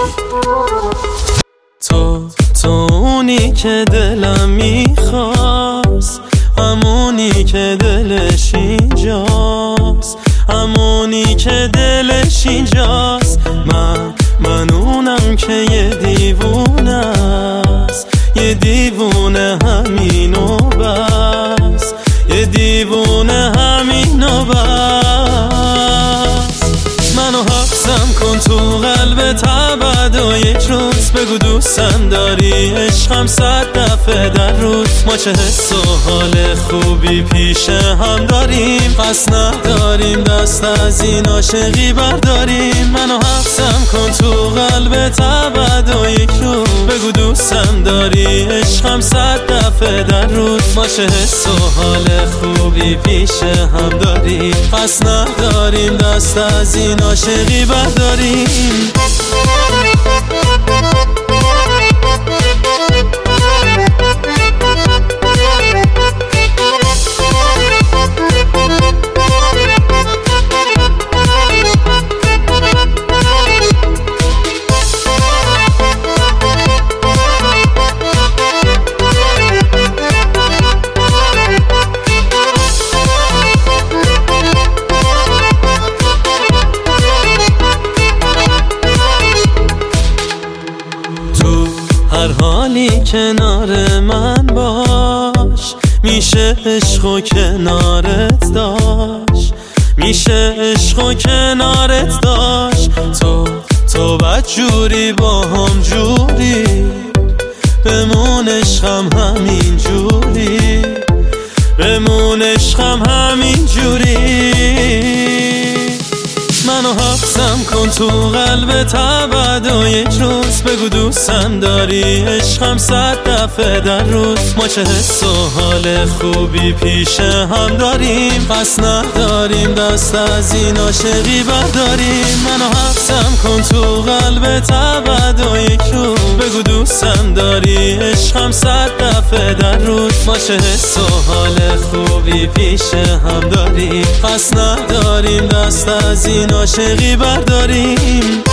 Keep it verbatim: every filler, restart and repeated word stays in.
تو تو اونی که دلم میخواست، همونی که دلش اینجاست، همونی که دلش اینجاست. من من اونم که یه دیوونه است، یه دیوونه همینو بس، یه دیوونه همینو بس. منو حبسم کن تو قلبت ابد و یک روز بگو دوستم داری، عشقم صد دفعه در روز. ما چه حس و حال خوبی پیش هم داریم، پس نداریم دست از این عاشقی برداریم. منو حبسم کن تو قلبت ابد و یک روز بگو دوستم داری، عشقم صد دفعه در روز. ما چه حس و حال خوبی پیش هم داریم، پس نداریم دست از این عاشقی برداریم. هر حالی کنار من باش، میشه عشق و کنارت داشت، میشه عشق و کنارت داشت. تو تو بد جوری با هم جوری، بمون عشقم همین جوری، بمون عشقم همین جوری. منو حبسم کن تو قلبت ابد و یک روز بگو دوستم داری، عشقم صد دفعه در روز. ما چه حس و حال خوبی پیش هم داریم، پس نداریم دست از این عاشقی برداریم. منو حبسم کن تو قلبت ابد و یک روز بگو دوستم داری، عشقم صد دفعه در روز. ما چه حس و حال خوبی پیش هم داریم، پس نداریم دست از این عاشقی برداریم.